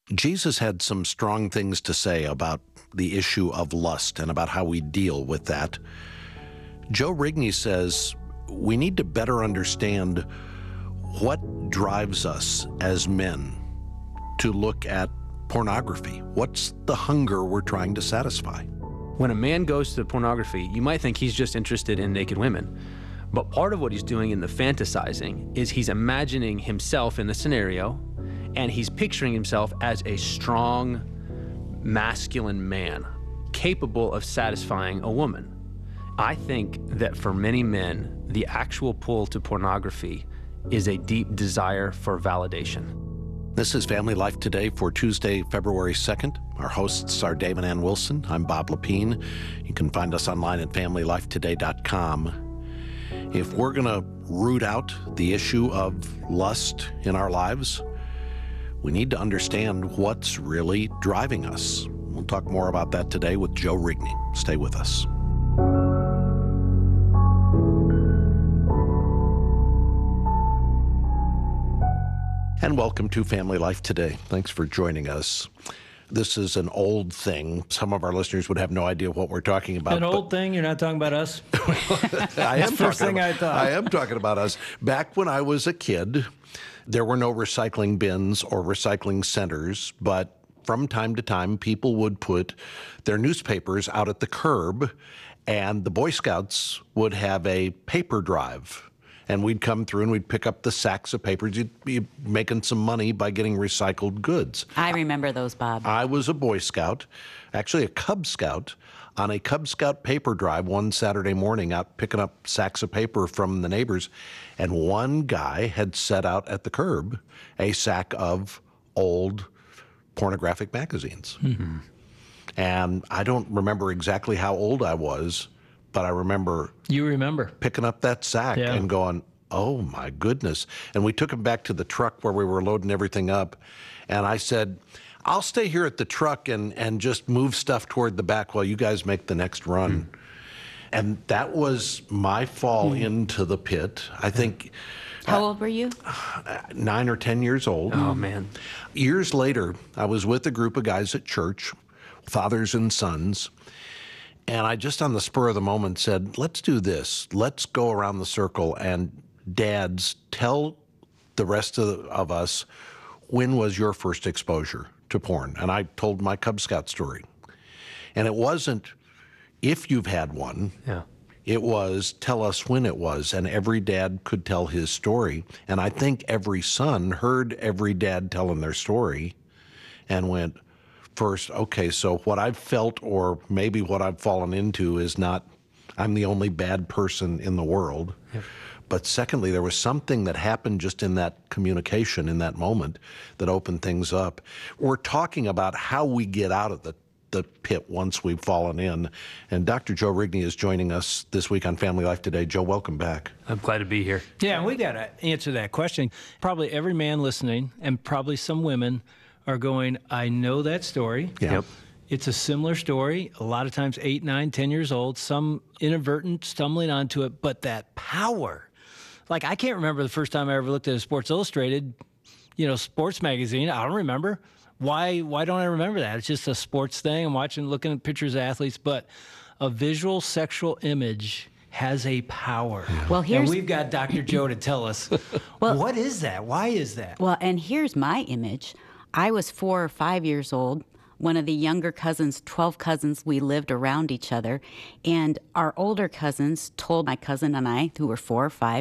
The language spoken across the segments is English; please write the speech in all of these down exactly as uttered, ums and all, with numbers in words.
Jesus had some strong things to say about the issue of lust and about how we deal with that. Joe Rigney says we need to better understand what drives us as men to look at pornography. What's the hunger we're trying to satisfy? When a man goes to pornography, you might think he's just interested in naked women. But part of what he's doing in the fantasizing is he's imagining himself in the scenario, and he's picturing himself as a strong, masculine man, capable of satisfying a woman. I think that for many men, the actual pull to pornography is a deep desire for validation. This is Family Life Today for Tuesday, February second. Our hosts are Dave and Ann Wilson. I'm Bob Lepine. You can find us online at family life today dot com. If we're going to root out the issue of lust in our lives, we need to understand what's really driving us. We'll talk more about that today with Joe Rigney. Stay with us. And welcome to Family Life Today. Thanks for joining us. This is an old thing. Some of our listeners would have no idea what we're talking about. An old thing? You're not talking about us? I am first talking thing about, I thought. I am talking about us. Back when I was a kid, there were no recycling bins or recycling centers, but from time to time, people would put their newspapers out at the curb, and the Boy Scouts would have a paper drive. And we'd come through and we'd pick up the sacks of papers. You'd be making some money by getting recycled goods. I remember those, Bob. I was a Boy Scout, actually a Cub Scout, on a Cub Scout paper drive one Saturday morning out picking up sacks of paper from the neighbors. And one guy had set out at the curb a sack of old pornographic magazines. Mm-hmm. And I don't remember exactly how old I was, but I remember you remember picking up that sack yeah. and going, oh my goodness. And we took him back to the truck where we were loading everything up. And I said, I'll stay here at the truck and, and just move stuff toward the back while you guys make the next run. Mm. And that was my fall mm. into the pit. I think. How uh, old were you? Nine or ten years old. Oh, man. Years later, I was with a group of guys at church, fathers and sons. And I just on the spur of the moment said, let's do this. Let's go around the circle and dads, tell the rest of, of us, when was your first exposure to porn? And I told my Cub Scout story. And it wasn't if you've had one. Yeah. It was tell us when it was. And every dad could tell his story. And I think every son heard every dad telling their story and went, first, okay, so what I've felt or maybe what I've fallen into is not, I'm the only bad person in the world. Yep. But secondly, there was something that happened just in that communication, in that moment, that opened things up. We're talking about how we get out of the, the pit once we've fallen in. And Doctor Joe Rigney is joining us this week on Family Life Today. Joe, welcome back. I'm glad to be here. Yeah, and we got to answer that question. Probably every man listening, and probably some women, are going, I know that story. Yeah. Yep. It's a similar story, a lot of times eight, nine, ten years old, some inadvertent stumbling onto it, but that power. Like, I can't remember the first time I ever looked at a Sports Illustrated, you know, sports magazine. I don't remember. Why Why don't I remember that? It's just a sports thing. I'm watching, looking at pictures of athletes, but a visual sexual image has a power. Yeah. Well, here's, and we've got Doctor Joe to tell us, well, what is that? Why is that? Well, and here's my image. I was four or five years old. One of the younger cousins, twelve cousins, we lived around each other. And our older cousins told my cousin and I, who were four or five,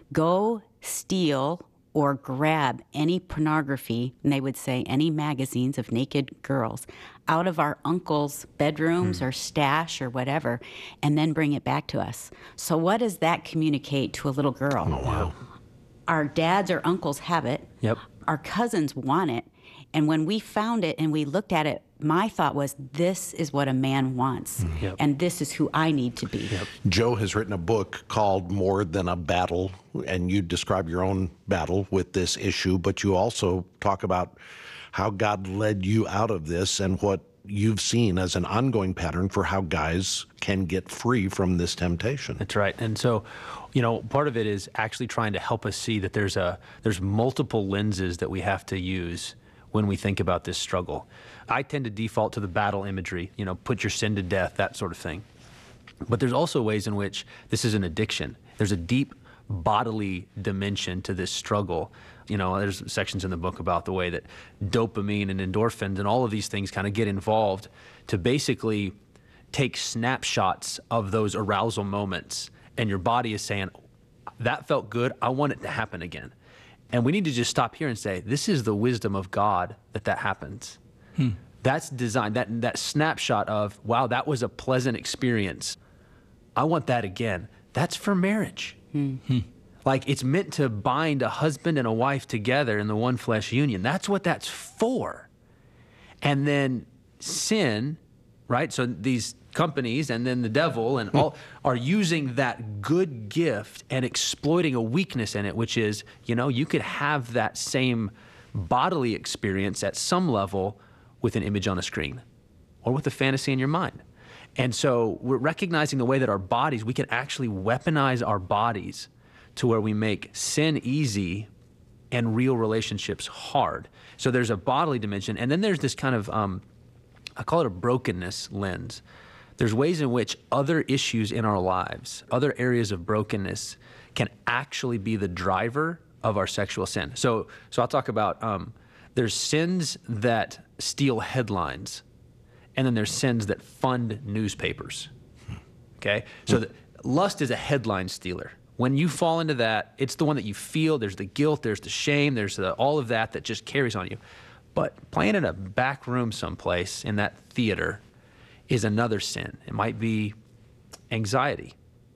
go steal or grab any pornography, and they would say any magazines of naked girls, out of our uncle's bedrooms hmm. or stash or whatever, and then bring it back to us. So what does that communicate to a little girl? Oh, wow. Our dads or uncles have it. Yep. Our cousins want it. And when we found it and we looked at it, my thought was, this is what a man wants. Yep. And this is who I need to be. Yep. Joe has written a book called More Than a Battle, and you describe your own battle with this issue, but you also talk about how God led you out of this and what you've seen as an ongoing pattern for how guys can get free from this temptation. That's right. And so, you know, part of it is actually trying to help us see that there's a there's multiple lenses that we have to use when we think about this struggle. I tend to default to the battle imagery, you know, put your sin to death, that sort of thing. But there's also ways in which this is an addiction. There's a deep bodily dimension to this struggle. You know, there's sections in the book about the way that dopamine and endorphins and all of these things kind of get involved to basically take snapshots of those arousal moments. And your body is saying, that felt good, I want it to happen again. And we need to just stop here and say, this is the wisdom of God that that happens. Hmm. That's designed, that, that snapshot of, wow, that was a pleasant experience. I want that again. That's for marriage. Hmm. Hmm. Like, it's meant to bind a husband and a wife together in the one flesh union. That's what that's for. And then sin, right? So these companies and then the devil and all are using that good gift and exploiting a weakness in it, which is, you know, you could have that same bodily experience at some level with an image on a screen or with a fantasy in your mind. And so we're recognizing the way that our bodies, we can actually weaponize our bodies to where we make sin easy and real relationships hard. So there's a bodily dimension, and then there's this kind of, um, I call it a brokenness lens. There's ways in which other issues in our lives, other areas of brokenness, can actually be the driver of our sexual sin. So, so I'll talk about, um, there's sins that steal headlines, and then there's sins that fund newspapers, okay? So the, lust is a headline stealer. When you fall into that, it's the one that you feel. There's the guilt, there's the shame, there's the, all of that that just carries on you. But playing in a back room someplace in that theater is another sin. It might be anxiety.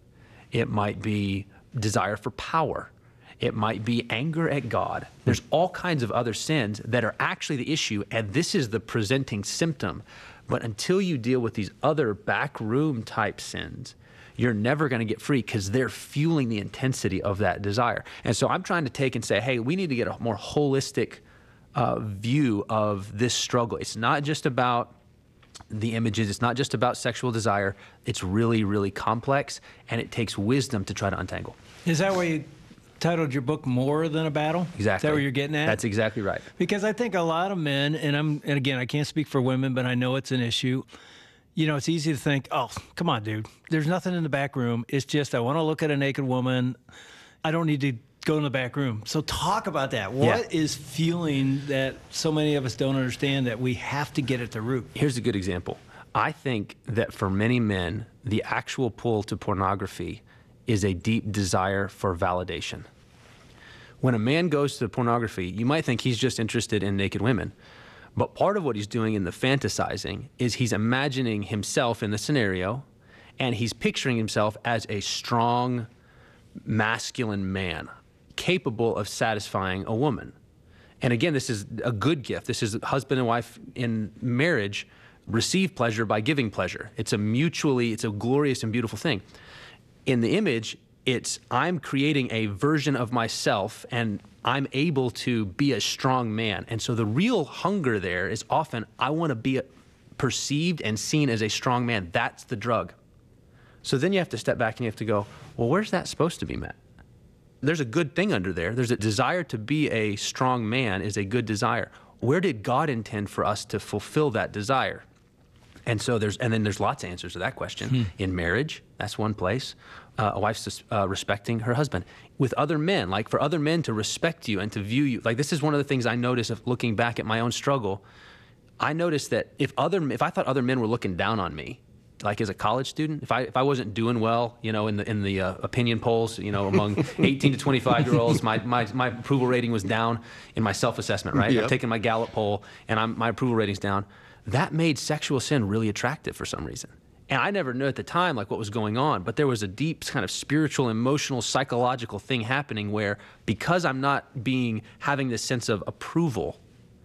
It might be desire for power. It might be anger at God. There's all kinds of other sins that are actually the issue, and this is the presenting symptom. But until you deal with these other backroom type sins, you're never going to get free because they're fueling the intensity of that desire. And so I'm trying to take and say, hey, we need to get a more holistic uh, view of this struggle. It's not just about the images. It's not just about sexual desire. It's really, really complex, and it takes wisdom to try to untangle. Is that why you titled your book More Than a Battle? Exactly. Is that what you're getting at? That's exactly right. Because I think a lot of men, and I'm, and again, I can't speak for women, but I know it's an issue. You know, it's easy to think, oh, come on, dude. There's nothing in the back room. It's just I want to look at a naked woman. I don't need to go in the back room. So talk about that. What Yeah. is fueling that so many of us don't understand that we have to get at the root? Here's a good example. I think that for many men, the actual pull to pornography is a deep desire for validation. When a man goes to pornography, you might think he's just interested in naked women. But part of what he's doing in the fantasizing is he's imagining himself in the scenario, and he's picturing himself as a strong, masculine man, capable of satisfying a woman. And again, this is a good gift. This is husband and wife in marriage receive pleasure by giving pleasure. It's a mutually, it's a glorious and beautiful thing. In the image, it's I'm creating a version of myself, and I'm able to be a strong man. And so the real hunger there is often, I want to be perceived and seen as a strong man. That's the drug. So then you have to step back and you have to go, well, where's that supposed to be met? There's a good thing under there. There's a desire to be a strong man is a good desire. Where did God intend for us to fulfill that desire? And so there's, and then there's lots of answers to that question. Hmm. In marriage, that's one place. Uh, a wife's uh, respecting her husband. With other men, like for other men to respect you and to view you, like this is one of the things I notice of looking back at my own struggle. I noticed that if other, if I thought other men were looking down on me, like as a college student, if I if I wasn't doing well, you know, in the in the uh, opinion polls, you know, among eighteen to twenty-five year olds, my, my my approval rating was down in my self-assessment, right? Yep. I've taken my Gallup poll, and I'm, my approval rating's down. That made sexual sin really attractive for some reason. And I never knew at the time like what was going on, but there was a deep kind of spiritual, emotional, psychological thing happening where because I'm not being having this sense of approval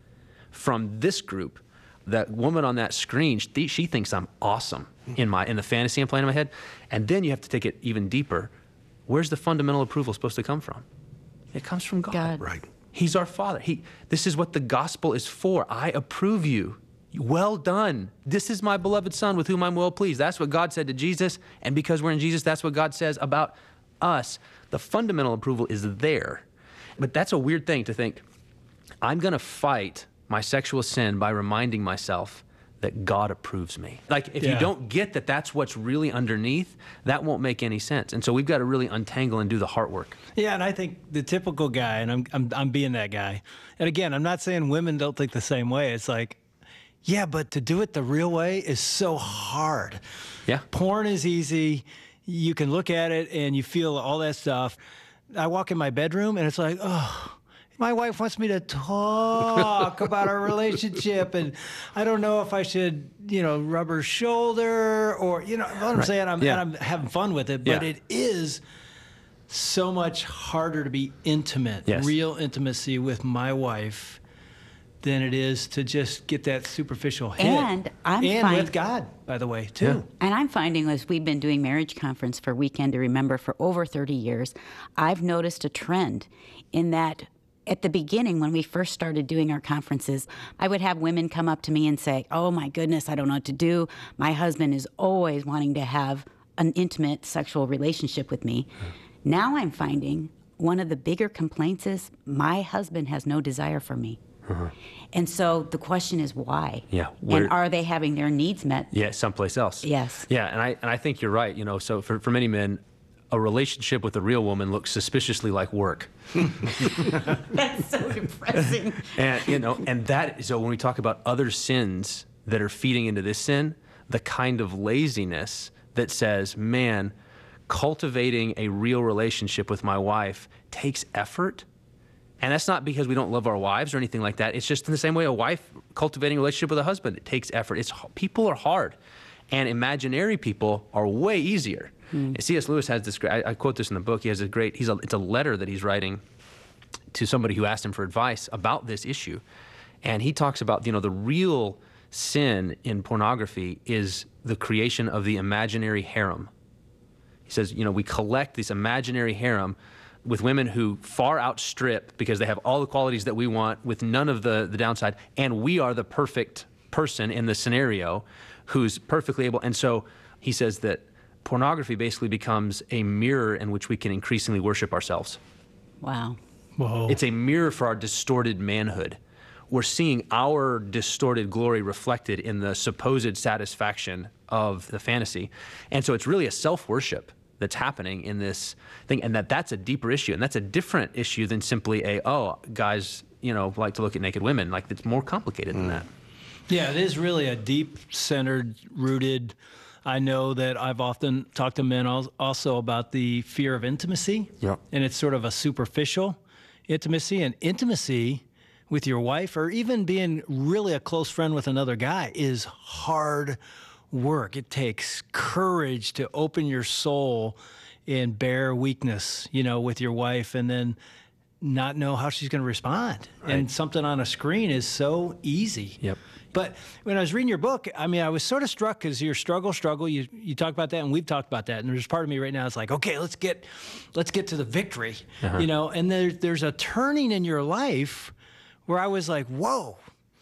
from this group, that woman on that screen, she, she thinks I'm awesome in my in the fantasy I'm playing in my head. And then you have to take it even deeper. Where's the fundamental approval supposed to come from? It comes from God. God. Right. He's our Father. He, this is what the gospel is for. I approve you. Well done. This is my beloved Son with whom I'm well pleased. That's what God said to Jesus. And because we're in Jesus, that's what God says about us. The fundamental approval is there. But that's a weird thing to think, I'm going to fight my sexual sin by reminding myself that God approves me. Like, if Yeah. you don't get that that's what's really underneath, that won't make any sense. And so we've got to really untangle and do the heart work. Yeah, and I think the typical guy, and I'm I'm I'm being that guy. And again, I'm not saying women don't think the same way. It's like, yeah, but to do it the real way is so hard. Yeah. Porn is easy. You can look at it and you feel all that stuff. I walk in my bedroom and it's like, oh, my wife wants me to talk about our relationship, and I don't know if I should, you know, rub her shoulder or, you know, what I'm Right. saying. I'm, Yeah. and I'm having fun with it, but Yeah. it is so much harder to be intimate, Yes. real intimacy with my wife than it is to just get that superficial hit. And I'm and fine- with God, by the way, too. And I'm finding, as we've been doing Marriage Conference for Weekend to Remember for over thirty years, I've noticed a trend in that at the beginning, when we first started doing our conferences, I would have women come up to me and say, oh my goodness, I don't know what to do. My husband is always wanting to have an intimate sexual relationship with me. Now I'm finding one of the bigger complaints is my husband has no desire for me. And so the question is why? Yeah, where- And are they having their needs met? Yeah, someplace else. Yes. Yeah, and I and I think you're right. You know, so for, for many men, a relationship with a real woman looks suspiciously like work. That's so depressing. And you know, and that so when we talk about other sins that are feeding into this sin, the kind of laziness that says, man, cultivating a real relationship with my wife takes effort. And that's not because we don't love our wives or anything like that. It's just in the same way a wife cultivating a relationship with a husband, it takes effort. It's people are hard, and imaginary people are way easier. And C S Lewis has this great, I, I quote this in the book. He has a great, he's a, it's a letter that he's writing to somebody who asked him for advice about this issue. And he talks about, you know, the real sin in pornography is the creation of the imaginary harem. He says, you know, we collect this imaginary harem with women who far outstrip because they have all the qualities that we want with none of the, the downside. And we are the perfect person in the scenario who's perfectly able. And so he says that pornography basically becomes a mirror in which we can increasingly worship ourselves. Wow. Whoa. It's a mirror for our distorted manhood. We're seeing our distorted glory reflected in the supposed satisfaction of the fantasy. And so it's really a self-worship that's happening in this thing, and that that's a deeper issue, and that's a different issue than simply a, oh, guys, you know, like to look at naked women. Like, it's more complicated than that. Yeah, it is really a deep-centered, rooted. I know that I've often talked to men al- also about the fear of intimacy. Yep. And it's sort of a superficial intimacy. And intimacy with your wife, or even being really a close friend with another guy, is hard work. It takes courage to open your soul and bear weakness, you know, with your wife, and then not know how she's going to respond. And something on a screen is so easy. Yep. But when I was reading your book, I mean, I was sort of struck because your struggle, struggle. You you talk about that, and we've talked about that. And there's part of me right now that's like, okay, let's get, let's get to the victory, you know. And there, there's a turning in your life where I was like, whoa,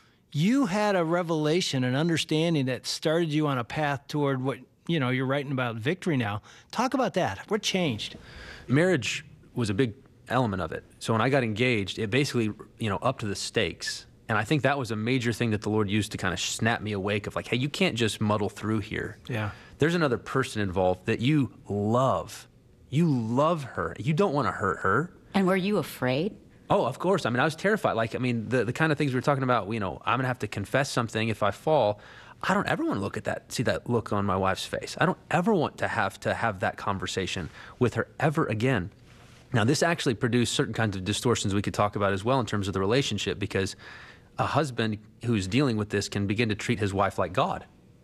you had a revelation, an understanding that started you on a path toward what, you know, you're writing about victory now. Talk about that. What changed? Marriage was a big element of it. So when I got engaged, it basically, you know, upped the stakes. And I think that was a major thing that the Lord used to kind of snap me awake of like, hey, you can't just muddle through here. Yeah. There's another person involved that you love. You love her. You don't want to hurt her. And were you afraid? Oh, of course. I mean, I was terrified. Like, I mean, the, the kind of things we were talking about, you know, I'm going to have to confess something if I fall. I don't ever want to look at that, see that look on my wife's face. I don't ever want to have to have that conversation with her ever again. Now, this actually produced certain kinds of distortions we could talk about as well in terms of the relationship, because a husband who's dealing with this can begin to treat his wife like God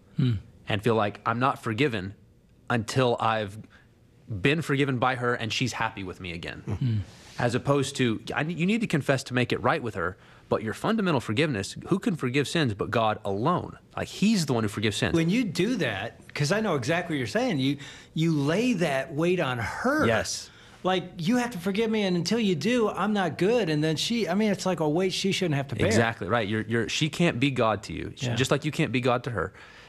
and feel like, I'm not forgiven until I've been forgiven by her and she's happy with me again. As opposed to, I, you need to confess to make it right with her, but your fundamental forgiveness, who can forgive sins but God alone? Like, he's the one who forgives sins. When you do that, because I know exactly what you're saying, you you lay that weight on her. Yes. Like, you have to forgive me, and until you do, I'm not good. And then she, I mean, it's like a weight she shouldn't have to bear. Exactly right. You're, you're, she can't be God to you, She- Yeah. just like you can't be God to her.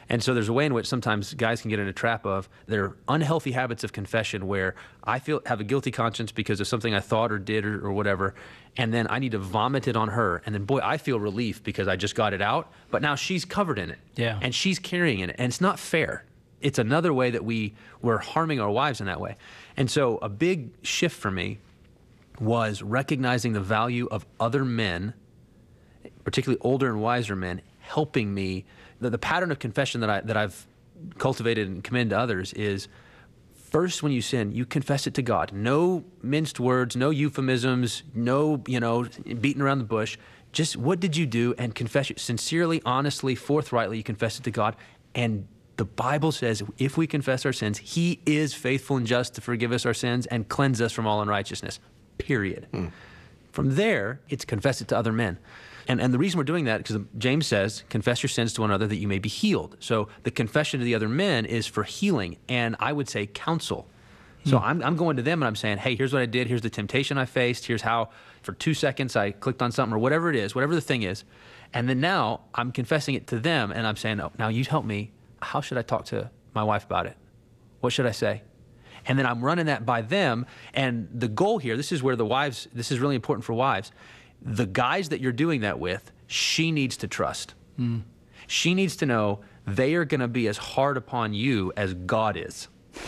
And so there's a way in which sometimes guys can get in a trap of their unhealthy habits of confession where I feel have a guilty conscience because of something I thought or did or, or whatever, and then I need to vomit it on her. And then, boy, I feel relief because I just got it out, but now she's covered in it. Yeah. And she's carrying it, and it's not fair. It's another way that we, we're harming our wives in that way. And so a big shift for me was recognizing the value of other men, particularly older and wiser men, helping me. The, the pattern of confession that, I, that I've cultivated and commend to others is, first, when you sin, you confess it to God. No minced words, no euphemisms, no, you know, beating around the bush. Just what did you do, and confess it sincerely, honestly, forthrightly. You confess it to God. And the Bible says if we confess our sins, he is faithful and just to forgive us our sins and cleanse us from all unrighteousness, period. Hmm. From there, it's confess it to other men. And, and the reason we're doing that is because James says, confess your sins to one another that you may be healed. So the confession to the other men is for healing, and I would say counsel. So hmm. I'm, I'm going to them and I'm saying, hey, here's what I did. Here's the temptation I faced. Here's how for two seconds I clicked on something or whatever it is, whatever the thing is. And then now I'm confessing it to them and I'm saying, oh, now you help me. How should I talk to my wife about it? What should I say? And then I'm running that by them. And the goal here, this is where the wives, this is really important for wives. The guys that you're doing that with, she needs to trust. Mm. She needs to know they are going to be as hard upon you as God is.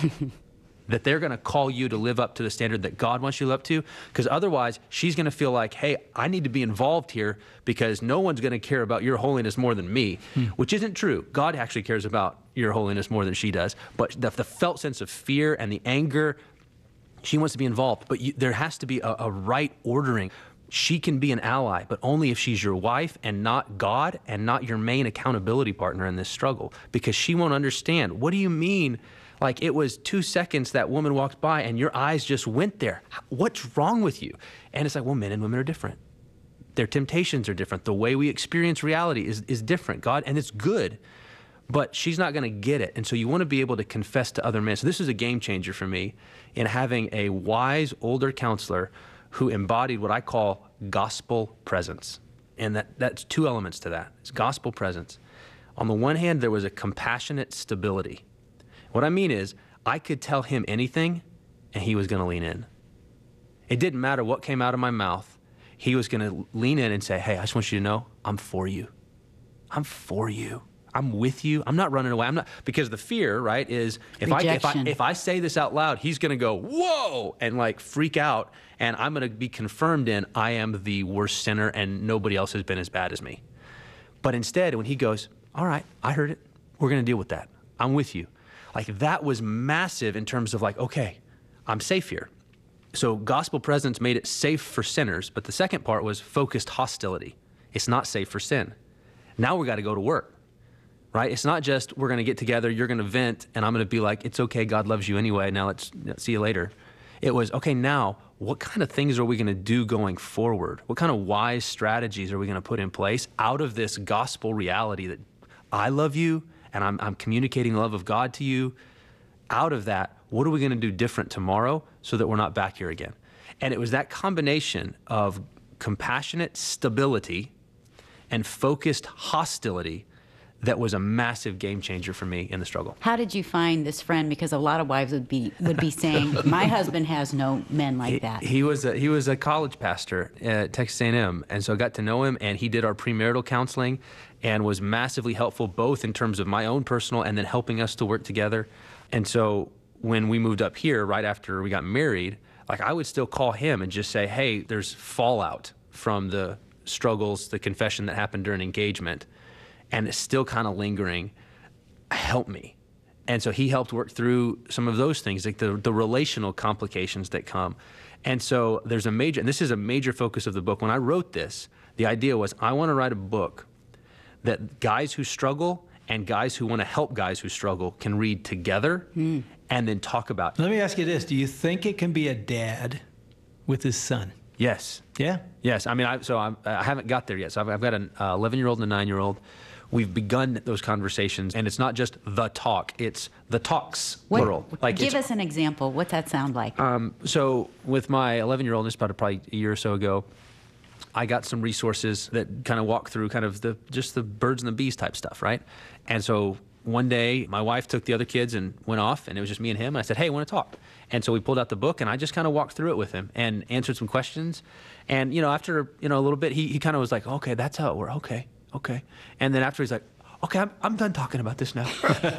That they're going to call you to live up to the standard that God wants you to live up to. Because otherwise, she's going to feel like, hey, I need to be involved here because no one's going to care about your holiness more than me, hmm. which isn't true. God actually cares about your holiness more than she does. But the, the felt sense of fear and the anger, she wants to be involved. But you, there has to be a, a right ordering. She can be an ally, but only if she's your wife and not God and not your main accountability partner in this struggle. Because she won't understand. What do you mean? Like it was two seconds that woman walked by and your eyes just went there. What's wrong with you? And it's like, well, men and women are different. Their temptations are different. The way we experience reality is, is different, God, and it's good, but she's not going to get it. And so you want to be able to confess to other men. So this is a game changer for me in having a wise older counselor who embodied what I call gospel presence. And that, that's two elements to that. It's gospel presence. On the one hand, there was a compassionate stability. What I mean is, I could tell him anything, and he was going to lean in. It didn't matter what came out of my mouth. He was going to lean in and say, hey, I just want you to know, I'm for you. I'm for you. I'm with you. I'm not running away. I'm not, because the fear, right, is if I, if I if I say this out loud, he's going to go, whoa, and like freak out, and I'm going to be confirmed in, I am the worst sinner, and nobody else has been as bad as me. But instead, when he goes, all right, I heard it. We're going to deal with that. I'm with you. Like that was massive in terms of like, okay, I'm safe here. So gospel presence made it safe for sinners, but the second part was focused hostility. It's not safe for sin. Now we got to go to work, right? It's not just we're going to get together, you're going to vent, and I'm going to be like, it's okay, God loves you anyway, now let's see you later. It was, okay, now what kind of things are we going to do going forward? What kind of wise strategies are we going to put in place out of this gospel reality that I love you, and I'm, I'm communicating the love of God to you? Out of that, what are we going to do different tomorrow so that we're not back here again? And it was that combination of compassionate stability and focused hostility that was a massive game changer for me in the struggle. How did you find this friend? Because a lot of wives would be would be saying, my husband has no men like he, that. He was a, he was a college pastor at Texas A and M, and so I got to know him, and he did our premarital counseling and was massively helpful both in terms of my own personal and then helping us to work together. And so when we moved up here right after we got married, like I would still call him and just say, hey, there's fallout from the struggles, the confession that happened during engagement, and it's still kind of lingering. Help me. And so he helped work through some of those things, like the, the relational complications that come. And so there's a major, and this is a major focus of the book. When I wrote this, the idea was I want to write a book that guys who struggle and guys who want to help guys who struggle can read together mm. and then talk about. Let me ask you this. Do you think it can be a dad with his son? Yes. Yeah? Yes. I mean, I, so I'm, I haven't got there yet. So I've, I've got an eleven-year-old and a nine-year-old. We've begun those conversations, and it's not just the talk, it's the talks, what, plural. Like give us an example. What's that sound like? Um, so with my eleven-year-old, this about probably a year or so ago, I got some resources that kind of walk through kind of the just the birds and the bees type stuff, right? And so one day, my wife took the other kids and went off, and it was just me and him. And I said, hey, I want to talk. And so we pulled out the book, and I just kind of walked through it with him and answered some questions. And, you know, after, you know, a little bit, he, he kind of was like, okay, that's how it works. Okay, okay. And then after, he's like, okay, I'm, I'm done talking about this now.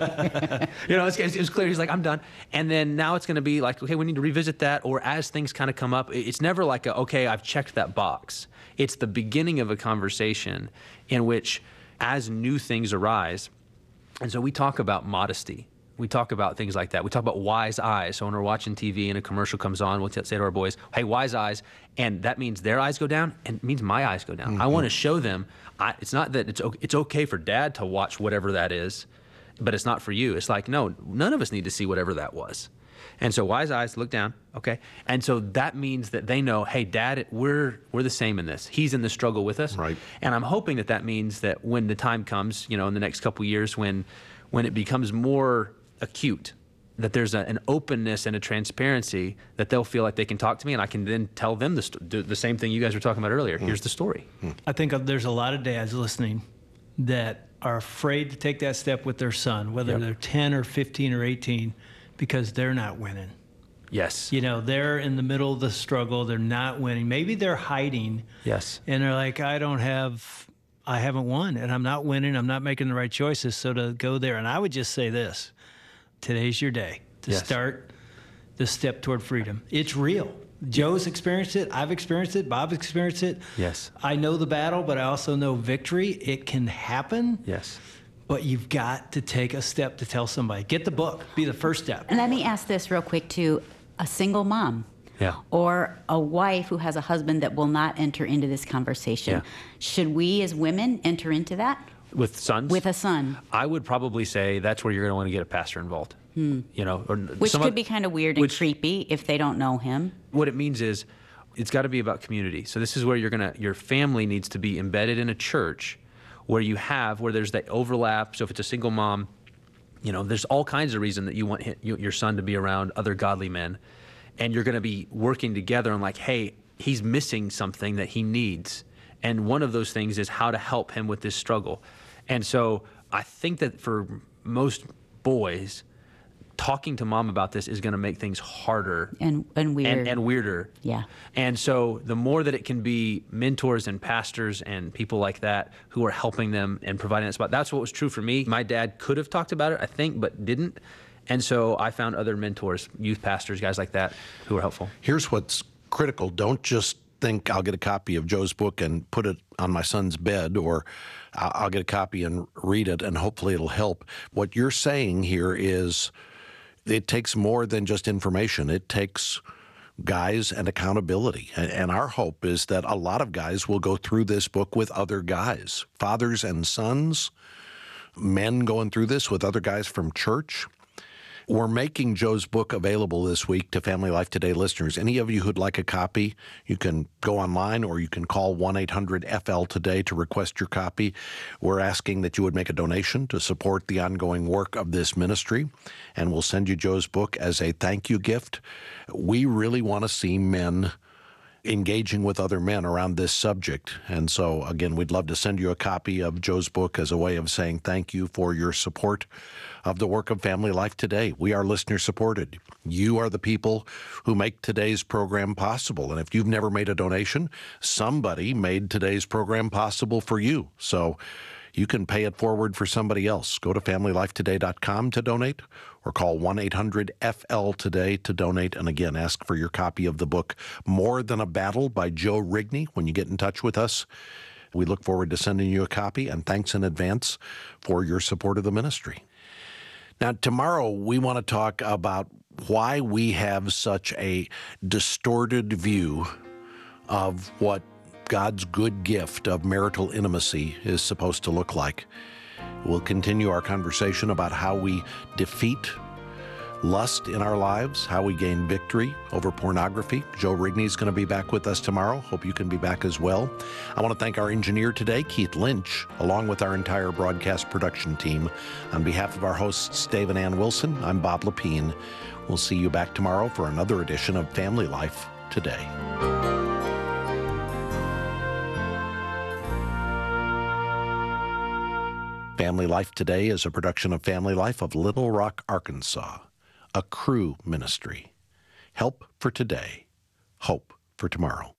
You know, it's, it's, it's clear. He's like, I'm done. And then now it's going to be like, okay, we need to revisit that. Or as things kind of come up, it's never like, a, okay, I've checked that box. It's the beginning of a conversation in which, as new things arise, and so we talk about modesty. We talk about things like that. We talk about wise eyes. So when we're watching T V and a commercial comes on, we'll t- say to our boys, hey, wise eyes. And that means their eyes go down, and it means my eyes go down. Mm-hmm. I want to show them, I, it's not that it's okay, it's okay for dad to watch whatever that is, but it's not for you. It's like, no, none of us need to see whatever that was. And so wise eyes, look down, okay? And so that means that they know, hey, dad, we're we're the same in this. He's in the struggle with us. Right. And I'm hoping that that means that when the time comes, you know, in the next couple of years, when when it becomes more acute, that there's a, an openness and a transparency that they'll feel like they can talk to me, and I can then tell them the, st- the same thing you guys were talking about earlier. Mm. Here's the story. Mm. I think there's a lot of dads listening that are afraid to take that step with their son, whether yep. they're ten or fifteen or eighteen, because they're not winning. Yes. You know, they're in the middle of the struggle. They're not winning. Maybe they're hiding. Yes. And they're like, I don't have, I haven't won, and I'm not winning. I'm not making the right choices. So to go there, and I would just say this. Today's your day to yes. start the step toward freedom. It's real. Joe's experienced it. I've experienced it. Bob's experienced it. Yes. I know the battle, but I also know victory. It can happen. Yes. But you've got to take a step to tell somebody. Get the book. Be the first step. And let me ask this real quick to a single mom. Yeah. Or a wife who has a husband that will not enter into this conversation. Yeah. Should we as women enter into that? With sons? With a son. I would probably say that's where you're going to want to get a pastor involved. Hmm. You know, or which could of, be kind of weird and which, creepy if they don't know him. What it means is it's got to be about community. So this is where you're going to, your family needs to be embedded in a church where you have, where there's that overlap. So if it's a single mom, you know, there's all kinds of reason that you want your son to be around other godly men. And you're going to be working together and like, hey, he's missing something that he needs. And one of those things is how to help him with this struggle. And so I think that for most boys, talking to mom about this is going to make things harder and, and weird and, and weirder. Yeah. And so the more that it can be mentors and pastors and people like that who are helping them and providing that spot. That's what was true for me. My dad could have talked about it, I think, but didn't. And so I found other mentors, youth pastors, guys like that, who were helpful. Here's what's critical. Don't just think I'll get a copy of Joe's book and put it on my son's bed, or I'll get a copy and read it and hopefully it'll help. What you're saying here is it takes more than just information. It takes guys and accountability. And our hope is that a lot of guys will go through this book with other guys, fathers and sons, men going through this with other guys from church. We're making Joe's book available this week to Family Life Today listeners. Any of you who'd like a copy, you can go online or you can call one eight hundred F L today to request your copy. We're asking that you would make a donation to support the ongoing work of this ministry, and we'll send you Joe's book as a thank you gift. We really want to see men engaging with other men around this subject. And so, again, we'd love to send you a copy of Joe's book as a way of saying thank you for your support of the work of Family Life Today. We are listener supported. You are the people who make today's program possible. And if you've never made a donation, somebody made today's program possible for you. So you can pay it forward for somebody else. Go to family life today dot com to donate, or call one eight hundred F L today to donate. And again, ask for your copy of the book, More Than a Battle by Joe Rigney, when you get in touch with us. We look forward to sending you a copy, and thanks in advance for your support of the ministry. Now, tomorrow we want to talk about why we have such a distorted view of what God's good gift of marital intimacy is supposed to look like. We'll continue our conversation about how we defeat lust in our lives, how we gain victory over pornography. Joe Rigney is going to be back with us tomorrow. Hope you can be back as well. I want to thank our engineer today, Keith Lynch, along with our entire broadcast production team. On behalf of our hosts, Dave and Ann Wilson, I'm Bob Lepine. We'll see you back tomorrow for another edition of Family Life Today. Family Life Today is a production of Family Life of Little Rock, Arkansas, a Cru ministry. Help for today, hope for tomorrow.